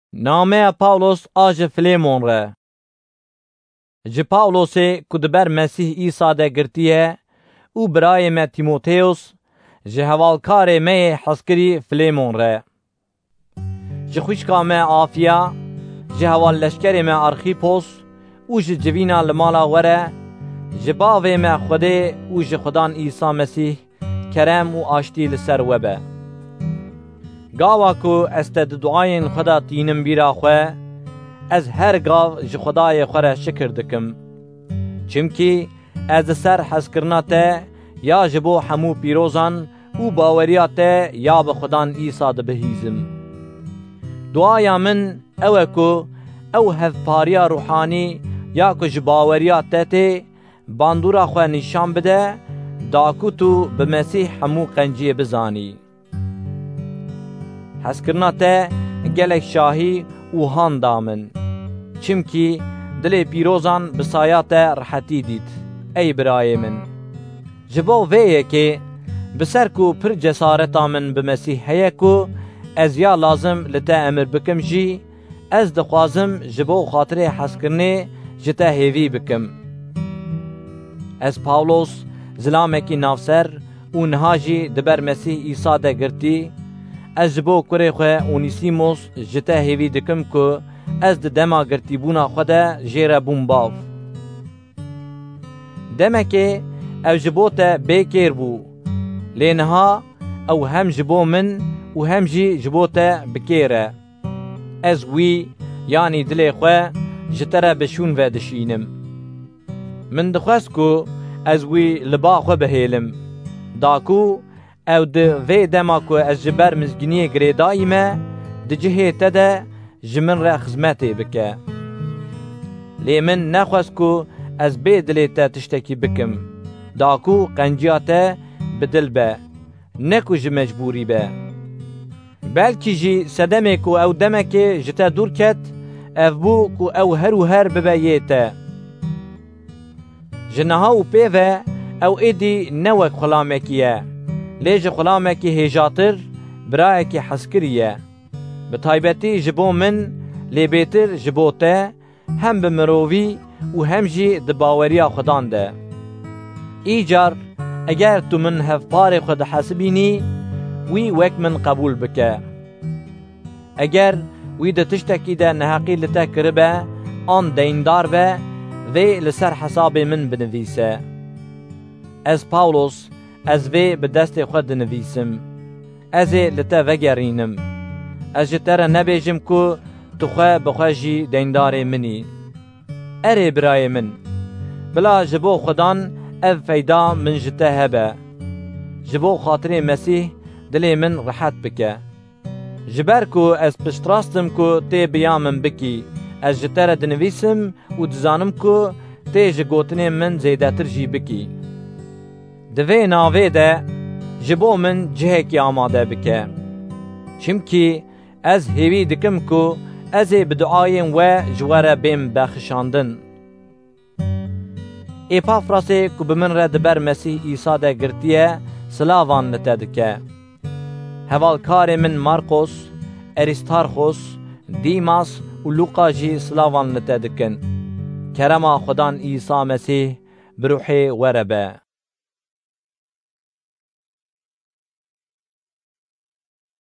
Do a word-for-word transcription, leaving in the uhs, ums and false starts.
Name Pawlos a ji Filemon re. Ji Pawlosê ku di ber Mesîh Îsa de girtiye û birayê me Tîmoteos ji hevalkarê me yê hezkirî Filemon re. Ji xwîşka me Afiya, ji heval leşkerê me Arxîpos û ji civîna li mala we re, ji bavê me Xwedê û ji Xudan Îsa Mesîh kerem û aştî li ser we be. Gava ku ez te di duayên xwe de tînim bîra xwe, ez her gav ji Xwedayê xwe re şikir dikim. Çimkî ez li ser hezkirina te ya ji bo hemû pîrozan û baweriya te ya bi Xudan Îsa dibihîzim. Duaya min ew e ku ew hevpariya ruhanî ya ku ji baweriya te tê bandûra xwe nîşan bide, da ku tu bi Mesîh hemû qenciyê bizanî. Hezkirina te gelek şahî û han da min. Çimkî dilê pîrozan bi saya te rihetî dît, ey birayê min. Ji bo vê yekê, bi ser ku pir cesareta min bi Mesîh heye ku ez ya lazim li te emir bikim jî, ez dixwazim ji bo xatirê hezkirinê ji te hêvî bikim. Ez Pawlos, zilamekî navser û niha jî di ber Mesîh Îsa de girtî, ez ji bo kurê xwe Onîsîmos ji te hêvî dikim ku ez di dema girtîbûna xwe de jê re bûm bav. Demekê ew ji bo te bêkêr bû, lê niha ew hem ji bo min û hem jî ji bo te bikêr e. Ez wî yanî dilê xwe ji te re bişûn ve dişînim. Min dixwest ku ez wî li ba xwe bihêlim, da ku ew di vê dema ku ez ji ber mizgîniyê girêdayî me, di cihê te de ji min re xizmetê bike. Lê min nexwest ku ez bê dilê te tiştekî bikim, da ku qenciya te bi dil be, ne ku ji mecbûrî be. Belkî jî sedemê ku ew demekê ji te dûr ket, ev bû ku ew her û her bibe yê te. Ji niha û pêve ew êdî ne wek xulamekî ye, lê ji xulamekî hêjatir, birayekî hezkirî ye. Bi taybetî ji bo min, lê bêtir ji bo te, hem bi mirovî û hem jî di baweriya Xudan de. Îcar eger tu min hevparê xwe dihesibînî, wî wek min qebûl bike. Eger wî di tiştekî de neheqî li te kiribe, an deyndar be, vê li ser hesabê min binivîse. Ez Pawlos, ez vê bi destê xwe dinivîsim. Ez ê li te vegerînim. Ez ji te re nebêjim ku tu xwe bi xwe jî deyndarê minî. Erê birayê min, bila ji bo Xudan ev feyda min ji te hebe. Ji bo xatirê Mesîh dilê min rihet bike. Ji ber ku ez piştrastim ku tê biya min bikî, ez ji te re dinivîsim û dizanim ku tê ji gotinên min zêdetir jî bikî. Di vê navê de ji bo min cihekî amade bike. Çimkî ez hêvî dikim ku ez ê bi duayên we ji we re bêm bexşandin. Epafrasê ku bi min re di ber Mesîh Îsa de girtiye, silavan li te dike. Hevalkarê min Markos, Aristarxos, Dîmas û Luqa jî silavan li te dikin. Kerema Xudan Îsa Mesîh bi ruhê we re be.